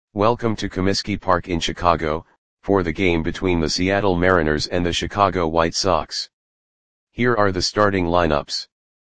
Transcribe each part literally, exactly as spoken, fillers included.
Welcome to Comiskey Park in Chicago, for the game between the Seattle Mariners and the Chicago White Sox. Here are the starting lineups.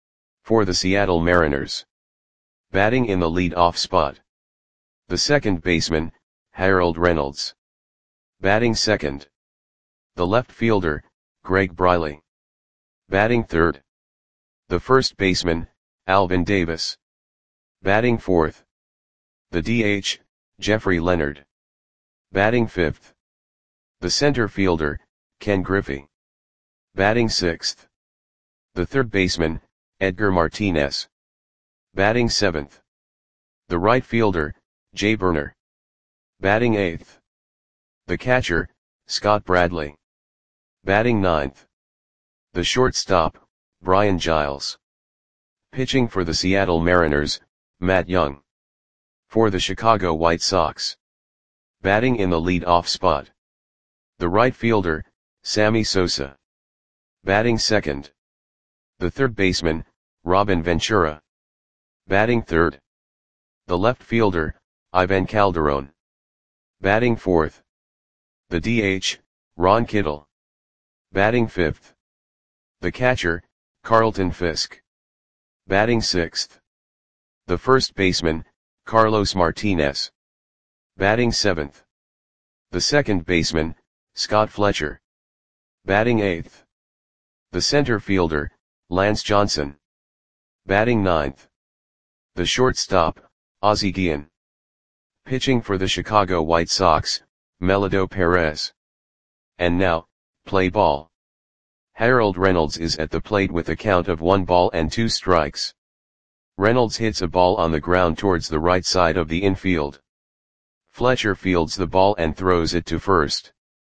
For the Seattle Mariners. Batting in the lead-off spot. The second baseman, Harold Reynolds. Batting second. The left fielder, Greg Briley. Batting third. The first baseman, Alvin Davis. Batting fourth. The D H, Jeffrey Leonard. Batting fifth. The center fielder, Ken Griffey. Batting sixth. The third baseman, Edgar Martinez. Batting seventh. The right fielder, Jay Burner. Batting eighth. The catcher, Scott Bradley. Batting ninth. The shortstop, Brian Giles. Pitching for the Seattle Mariners, Matt Young. For the Chicago White Sox. Batting in the lead-off spot. The right fielder, Sammy Sosa. Batting second. The third baseman, Robin Ventura. Batting third. The left fielder, Ivan Calderon. Batting fourth. The D H, Ron Kittle. Batting fifth. The catcher, Carlton Fisk. Batting sixth. The first baseman, Carlos Martinez. Batting seventh. The second baseman, Scott Fletcher. Batting eighth. The center fielder, Lance Johnson. Batting ninth. The shortstop, Ozzie Guillen. Pitching for the Chicago White Sox, Melido Perez. And now, play ball. Harold Reynolds is at the plate with a count of one ball and two strikes. Reynolds hits a ball on the ground towards the right side of the infield. Fletcher fields the ball and throws it to first.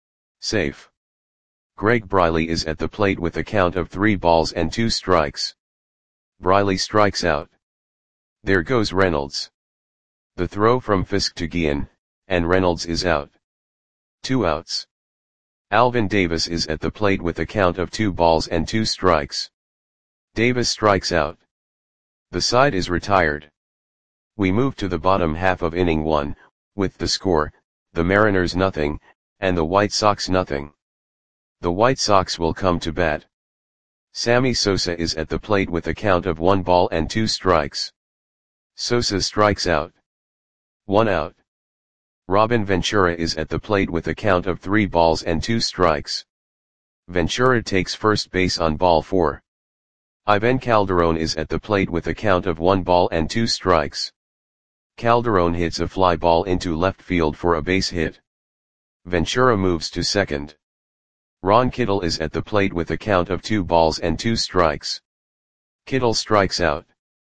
Safe. Greg Briley is at the plate with a count of three balls and two strikes. Briley strikes out. There goes Reynolds. The throw from Fisk to Guillen, and Reynolds is out. Two outs. Alvin Davis is at the plate with a count of two balls and two strikes. Davis strikes out. The side is retired. We move to the bottom half of inning one, with the score, the Mariners nothing, and the White Sox nothing. The White Sox will come to bat. Sammy Sosa is at the plate with a count of one ball and two strikes. Sosa strikes out. One out. Robin Ventura is at the plate with a count of three balls and two strikes. Ventura takes first base on ball four. Ivan Calderon is at the plate with a count of one ball and two strikes. Calderon hits a fly ball into left field for a base hit. Ventura moves to second. Ron Kittle is at the plate with a count of two balls and two strikes. Kittle strikes out.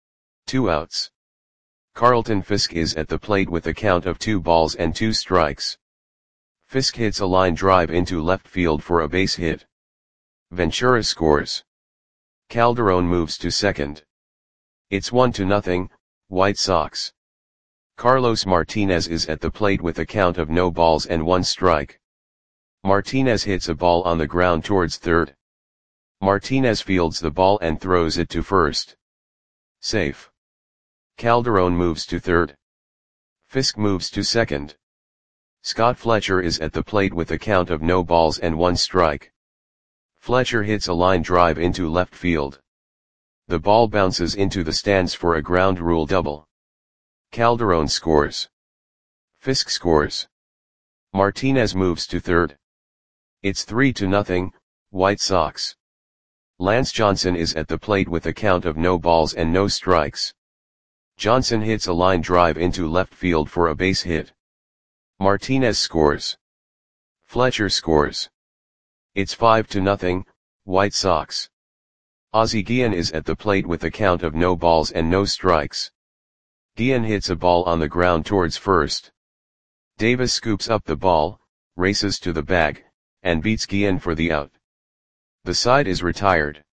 Two outs. Carlton Fisk is at the plate with a count of two balls and two strikes. Fisk hits a line drive into left field for a base hit. Ventura scores. Calderon moves to second. It's one to nothing, White Sox. Carlos Martinez is at the plate with a count of no balls and one strike. Martinez hits a ball on the ground towards third. Martinez fields the ball and throws it to first. Safe. Calderon moves to third. Fisk moves to second. Scott Fletcher is at the plate with a count of no balls and one strike. Fletcher hits a line drive into left field. The ball bounces into the stands for a ground rule double. Calderon scores. Fisk scores. Martinez moves to third. It's three to nothing, White Sox. Lance Johnson is at the plate with a count of no balls and no strikes. Johnson hits a line drive into left field for a base hit. Martinez scores. Fletcher scores. It's five to nothing, White Sox. Ozzie Guillen is at the plate with a count of no balls and no strikes. Guillen hits a ball on the ground towards first. Davis scoops up the ball, races to the bag, and beats Guillen for the out. The side is retired.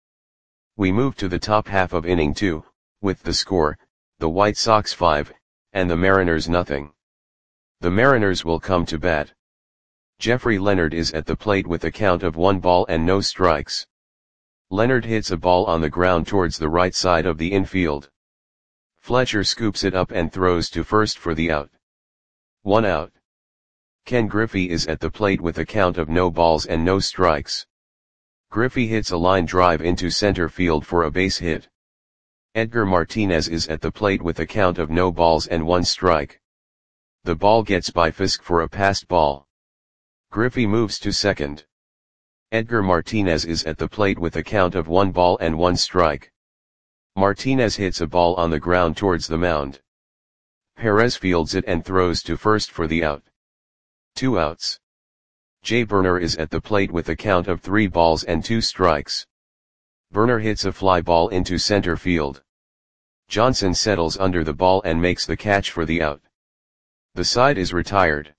We move to the top half of inning two, with the score, the White Sox five, and the Mariners nothing. The Mariners will come to bat. Jeffrey Leonard is at the plate with a count of one ball and no strikes. Leonard hits a ball on the ground towards the right side of the infield. Fletcher scoops it up and throws to first for the out. One out. Ken Griffey is at the plate with a count of no balls and no strikes. Griffey hits a line drive into center field for a base hit. Edgar Martinez is at the plate with a count of no balls and one strike. The ball gets by Fisk for a passed ball. Griffey moves to second. Edgar Martinez is at the plate with a count of one ball and one strike. Martinez hits a ball on the ground towards the mound. Perez fields it and throws to first for the out. Two outs. Jay Burner is at the plate with a count of three balls and two strikes. Burner hits a fly ball into center field. Johnson settles under the ball and makes the catch for the out. The side is retired.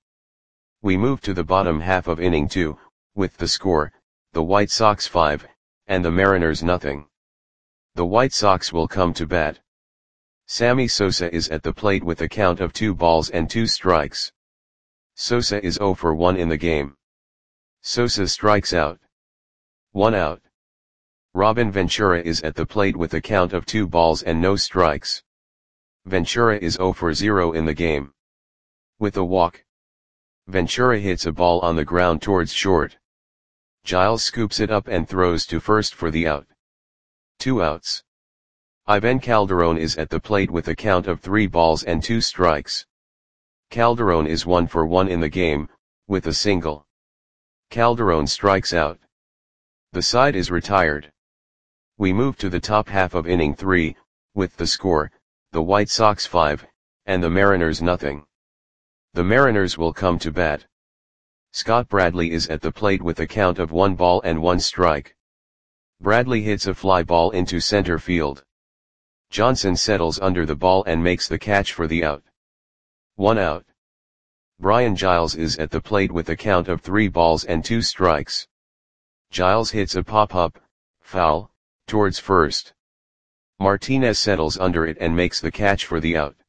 We move to the bottom half of inning two, with the score, the White Sox five, and the Mariners nothing. The White Sox will come to bat. Sammy Sosa is at the plate with a count of two balls and two strikes. Sosa is oh for one in the game. Sosa strikes out. One out. Robin Ventura is at the plate with a count of two balls and no strikes. Ventura is oh for zero in the game. With a walk, Ventura hits a ball on the ground towards short. Giles scoops it up and throws to first for the out. Two outs. Ivan Calderon is at the plate with a count of three balls and two strikes. Calderon is one for one in the game, with a single. Calderon strikes out. The side is retired. We move to the top half of inning three, with the score, the White Sox five, and the Mariners nothing. The Mariners will come to bat. Scott Bradley is at the plate with a count of one ball and one strike. Bradley hits a fly ball into center field. Johnson settles under the ball and makes the catch for the out. One out. Brian Giles is at the plate with a count of three balls and two strikes. Giles hits a pop-up, foul, towards first. Martinez settles under it and makes the catch for the out.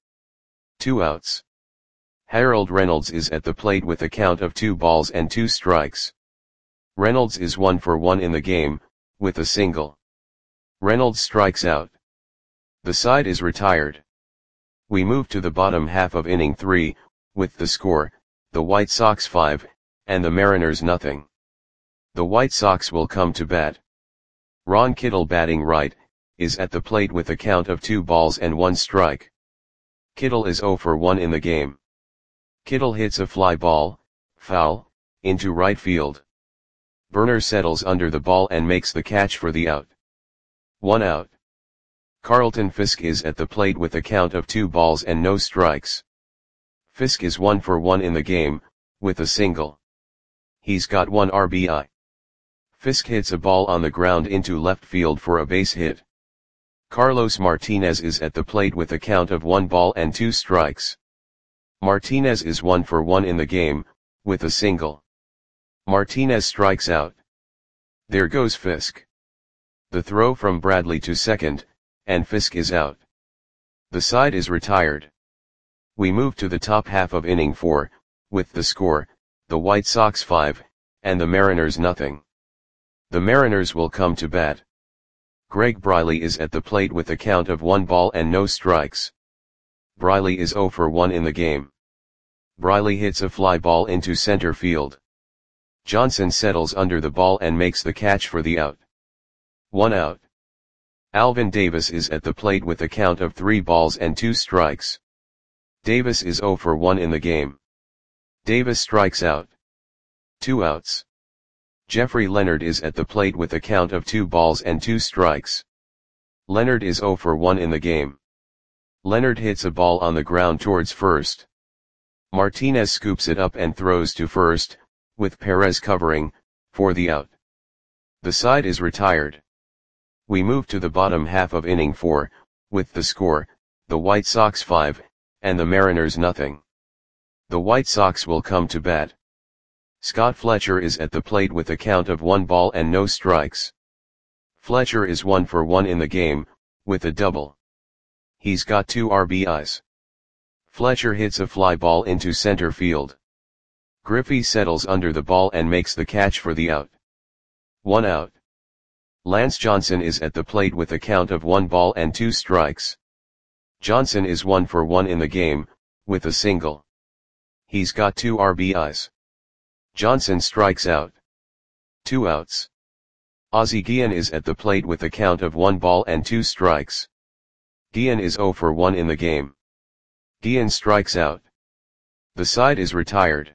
Two outs. Harold Reynolds is at the plate with a count of two balls and two strikes. Reynolds is one for one in the game, with a single. Reynolds strikes out. The side is retired. We move to the bottom half of inning three, with the score, the White Sox five, and the Mariners nothing. The White Sox will come to bat. Ron Kittle, batting right, is at the plate with a count of two balls and one strike. Kittle is oh for one in the game. Kittle hits a fly ball, foul, into right field. Burner settles under the ball and makes the catch for the out. One out. Carlton Fisk is at the plate with a count of two balls and no strikes. Fisk is one for one in the game, with a single. He's got one R B I. Fisk hits a ball on the ground into left field for a base hit. Carlos Martinez is at the plate with a count of one ball and two strikes. Martinez is one for one in the game, with a single. Martinez strikes out. There goes Fisk. The throw from Bradley to second, and Fisk is out. The side is retired. We move to the top half of inning four, with the score, the White Sox five, and the Mariners nothing. The Mariners will come to bat. Greg Briley is at the plate with a count of one ball and no strikes. Briley is oh for one in the game. Briley hits a fly ball into center field. Johnson settles under the ball and makes the catch for the out. One out. Alvin Davis is at the plate with a count of three balls and two strikes. Davis is oh for one in the game. Davis strikes out. Two outs. Jeffrey Leonard is at the plate with a count of two balls and two strikes. Leonard is oh for one in the game. Leonard hits a ball on the ground towards first. Martinez scoops it up and throws to first, with Perez covering, for the out. The side is retired. We move to the bottom half of inning four, with the score, the White Sox five, and the Mariners nothing. The White Sox will come to bat. Scott Fletcher is at the plate with a count of one ball and no strikes. Fletcher is one for one in the game, with a double. He's got two R B Is. Fletcher hits a fly ball into center field. Griffey settles under the ball and makes the catch for the out. One out. Lance Johnson is at the plate with a count of one ball and two strikes. Johnson is one for one in the game, with a single. He's got two R B Is. Johnson strikes out. Two outs. Ozzie Guillen is at the plate with a count of one ball and two strikes. Guillen is oh for one in the game. Guillen strikes out. The side is retired.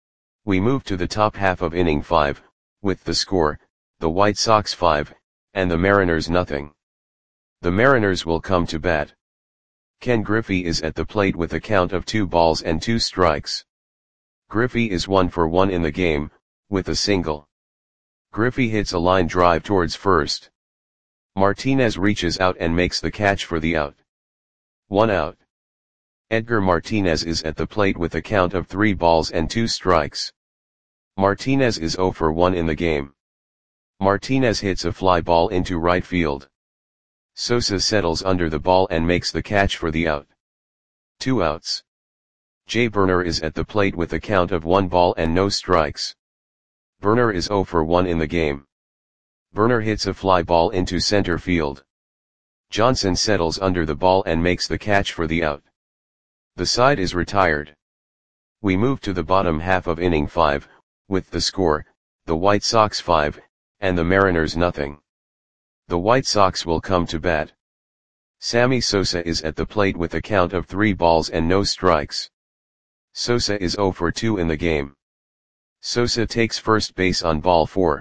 We move to the top half of inning five, with the score, the White Sox five, and the Mariners nothing. The Mariners will come to bat. Ken Griffey is at the plate with a count of two balls and two strikes. Griffey is one for one in the game, with a single. Griffey hits a line drive towards first. Martinez reaches out and makes the catch for the out. One out. Edgar Martinez is at the plate with a count of three balls and two strikes. Martinez is oh for one in the game. Martinez hits a fly ball into right field. Sosa settles under the ball and makes the catch for the out. Two outs. Jay Burner is at the plate with a count of one ball and no strikes. Burner is oh for one in the game. Burner hits a fly ball into center field. Johnson settles under the ball and makes the catch for the out. The side is retired. We move to the bottom half of inning five, with the score, the White Sox five, and the Mariners nothing. The White Sox will come to bat. Sammy Sosa is at the plate with a count of three balls and no strikes. Sosa is oh for two in the game. Sosa takes first base on ball four.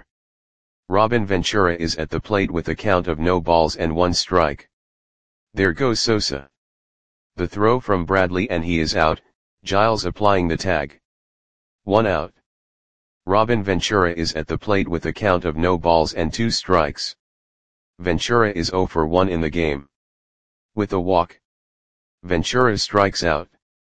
Robin Ventura is at the plate with a count of no balls and one strike. There goes Sosa. The throw from Bradley and he is out, Giles applying the tag. One out. Robin Ventura is at the plate with a count of no balls and two strikes. Ventura is oh for one in the game. With a walk. Ventura strikes out.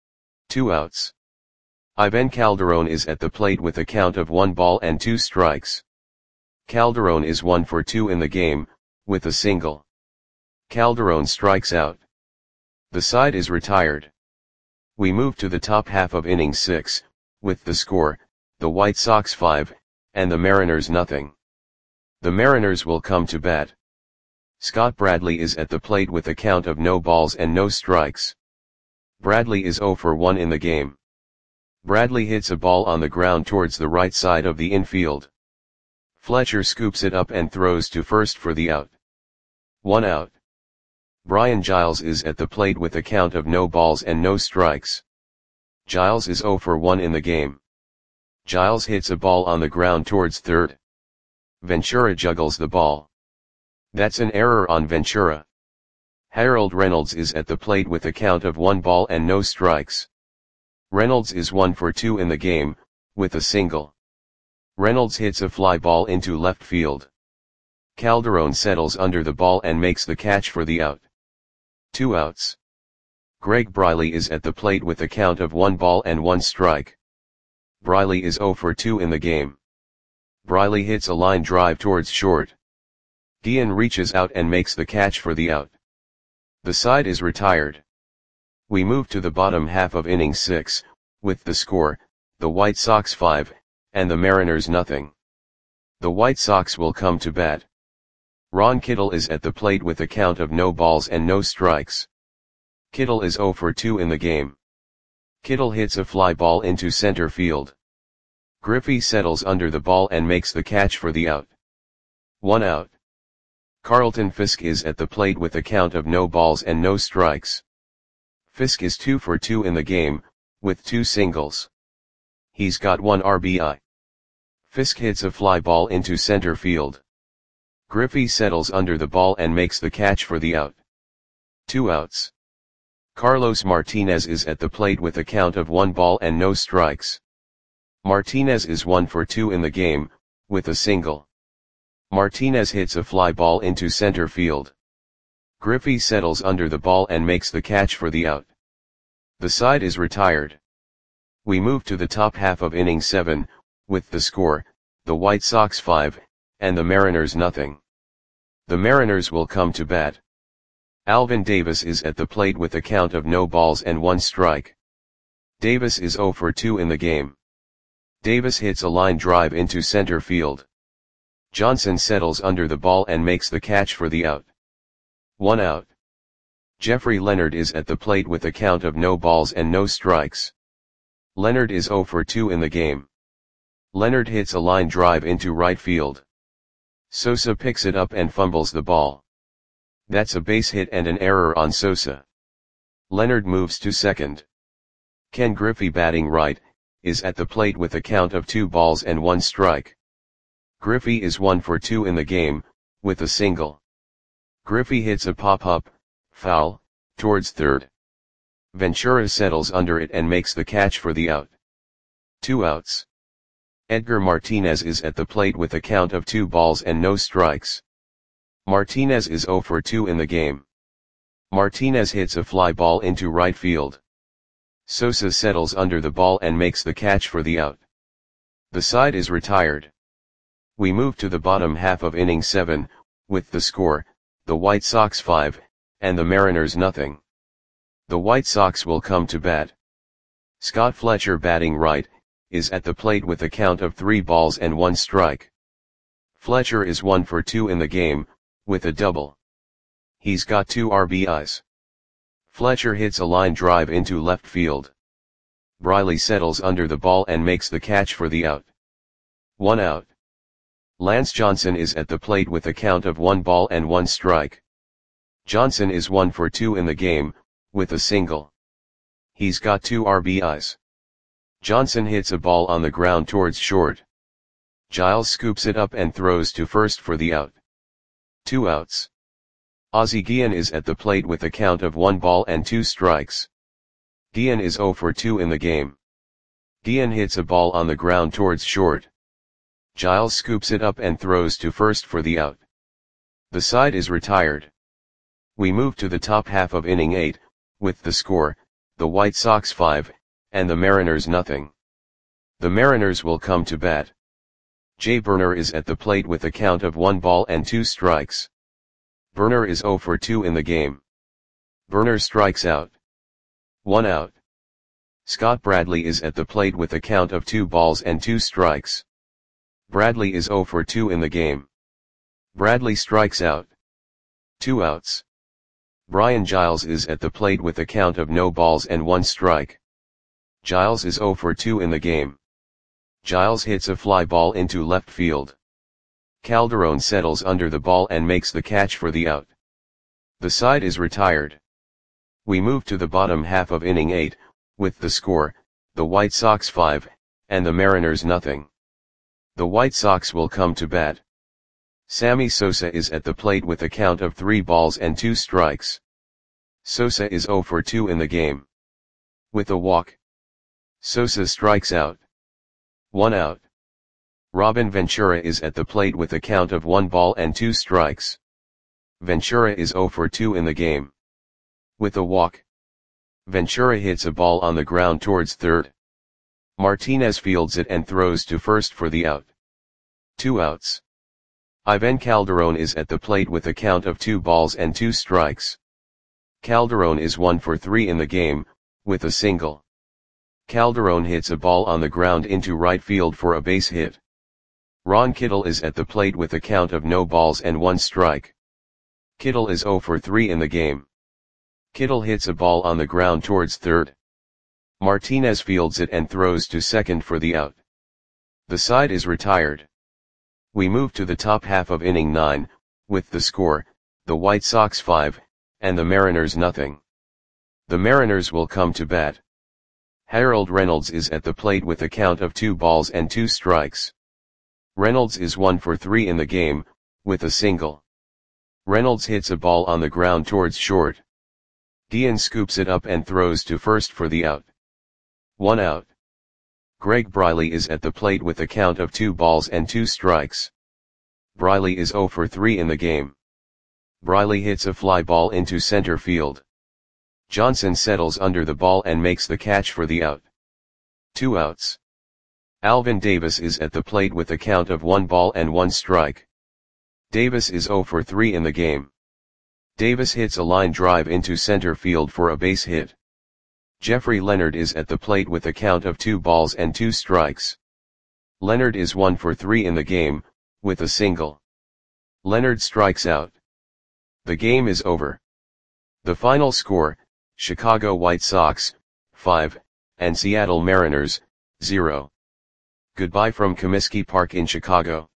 Two outs. Ivan Calderon is at the plate with a count of one ball and two strikes. Calderon is one for two in the game, with a single. Calderon strikes out. The side is retired. We move to the top half of inning six, with the score, the White Sox five, and the Mariners nothing. The Mariners will come to bat. Scott Bradley is at the plate with a count of no balls and no strikes. Bradley is oh for one in the game. Bradley hits a ball on the ground towards the right side of the infield. Fletcher scoops it up and throws to first for the out. One out. Brian Giles is at the plate with a count of no balls and no strikes. Giles is oh for one in the game. Giles hits a ball on the ground towards third. Ventura juggles the ball. That's an error on Ventura. Harold Reynolds is at the plate with a count of one ball and no strikes. Reynolds is one for two in the game, with a single. Reynolds hits a fly ball into left field. Calderon settles under the ball and makes the catch for the out. Two outs. Greg Briley is at the plate with a count of one ball and one strike. Briley is oh for two in the game. Briley hits a line drive towards short. Guillen reaches out and makes the catch for the out. The side is retired. We move to the bottom half of inning six, with the score, the White Sox five, and the Mariners nothing. The White Sox will come to bat. Ron Kittle is at the plate with a count of no balls and no strikes. Kittle is oh for two in the game. Kittle hits a fly ball into center field. Griffey settles under the ball and makes the catch for the out. One out. Carlton Fisk is at the plate with a count of no balls and no strikes. Fisk is two for two in the game, with two singles. He's got one R B I. Fisk hits a fly ball into center field. Griffey settles under the ball and makes the catch for the out. Two outs. Carlos Martinez is at the plate with a count of one ball and no strikes. Martinez is one for two in the game, with a single. Martinez hits a fly ball into center field. Griffey settles under the ball and makes the catch for the out. The side is retired. We move to the top half of inning seven, with the score, the White Sox five, and the Mariners nothing. The Mariners will come to bat. Alvin Davis is at the plate with a count of no balls and one strike. Davis is oh for two in the game. Davis hits a line drive into center field. Johnson settles under the ball and makes the catch for the out. One out. Jeffrey Leonard is at the plate with a count of no balls and no strikes. Leonard is zero for two in the game. Leonard hits a line drive into right field. Sosa picks it up and fumbles the ball. That's a base hit and an error on Sosa. Leonard moves to second. Ken Griffey, batting right, is at the plate with a count of two balls and one strike. Griffey is one for two in the game, with a single. Griffey hits a pop-up, foul, towards third. Ventura settles under it and makes the catch for the out. Two outs. Edgar Martinez is at the plate with a count of two balls and no strikes. Martinez is zero for two in the game. Martinez hits a fly ball into right field. Sosa settles under the ball and makes the catch for the out. The side is retired. We move to the bottom half of inning seven, with the score, the White Sox five, and the Mariners nothing. The White Sox will come to bat. Scott Fletcher, batting right, is at the plate with a count of three balls and one strike. Fletcher is one for two in the game, with a double. He's got two R B Is. Fletcher hits a line drive into left field. Briley settles under the ball and makes the catch for the out. One out. Lance Johnson is at the plate with a count of one ball and one strike. Johnson is one for two in the game, with a single. He's got two R B Is. Johnson hits a ball on the ground towards short. Giles scoops it up and throws to first for the out. Two outs. Ozzie Guillen is at the plate with a count of one ball and two strikes. Guillen is zero for two in the game. Guillen hits a ball on the ground towards short. Giles scoops it up and throws to first for the out. The side is retired. We move to the top half of inning eight, with the score, the White Sox five, and the Mariners nothing. The Mariners will come to bat. Jay Burner is at the plate with a count of one ball and two strikes. Burner is zero for two in the game. Burner strikes out. One out. Scott Bradley is at the plate with a count of two balls and two strikes. Bradley is zero for two in the game. Bradley strikes out. Two outs. Brian Giles is at the plate with a count of no balls and one strike. Giles is zero for two in the game. Giles hits a fly ball into left field. Calderon settles under the ball and makes the catch for the out. The side is retired. We move to the bottom half of inning eight, with the score, the White Sox five, and the Mariners nothing. The White Sox will come to bat. Sammy Sosa is at the plate with a count of three balls and two strikes. Sosa is zero for two in the game. With a walk. Sosa strikes out. One out. Robin Ventura is at the plate with a count of one ball and two strikes. Ventura is zero for two in the game. With a walk. Ventura hits a ball on the ground towards third. Martinez fields it and throws to first for the out. Two outs. Ivan Calderon is at the plate with a count of two balls and two strikes. Calderon is one for three in the game, with a single. Calderon hits a ball on the ground into right field for a base hit. Ron Kittle is at the plate with a count of no balls and one strike. Kittle is zero for three in the game. Kittle hits a ball on the ground towards third. Martinez fields it and throws to second for the out. The side is retired. We move to the top half of inning nine, with the score, the White Sox five, and the Mariners nothing. The Mariners will come to bat. Harold Reynolds is at the plate with a count of two balls and two strikes. Reynolds is one for three in the game, with a single. Reynolds hits a ball on the ground towards short. Guillen scoops it up and throws to first for the out. One out. Greg Briley is at the plate with a count of two balls and two strikes. Briley is zero for three in the game. Briley hits a fly ball into center field. Johnson settles under the ball and makes the catch for the out. Two outs. Alvin Davis is at the plate with a count of one ball and one strike. Davis is zero for three in the game. Davis hits a line drive into center field for a base hit. Jeffrey Leonard is at the plate with a count of two balls and two strikes. Leonard is one for three in the game, with a single. Leonard strikes out. The game is over. The final score, Chicago White Sox, five, and Seattle Mariners, zero. Goodbye from Comiskey Park in Chicago.